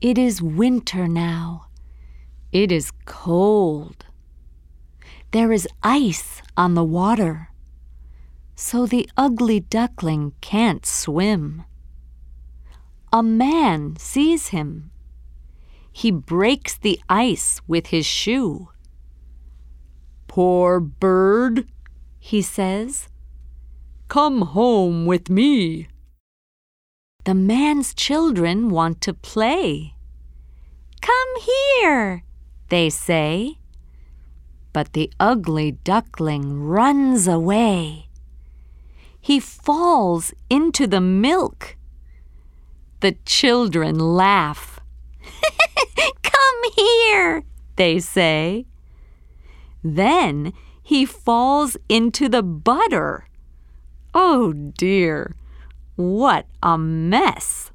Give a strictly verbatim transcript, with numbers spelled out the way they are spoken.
It is winter now. It is cold. There is ice on the water, so the ugly duckling can't swim. A man sees him. He breaks the ice with his shoe. "Poor bird," he says, "come home with me." The man's children want to play. "Come here," they say. But the ugly duckling runs away. He falls into the milk. The children laugh. "Come here," they say. Then he falls into the butter. Oh dear, what a mess!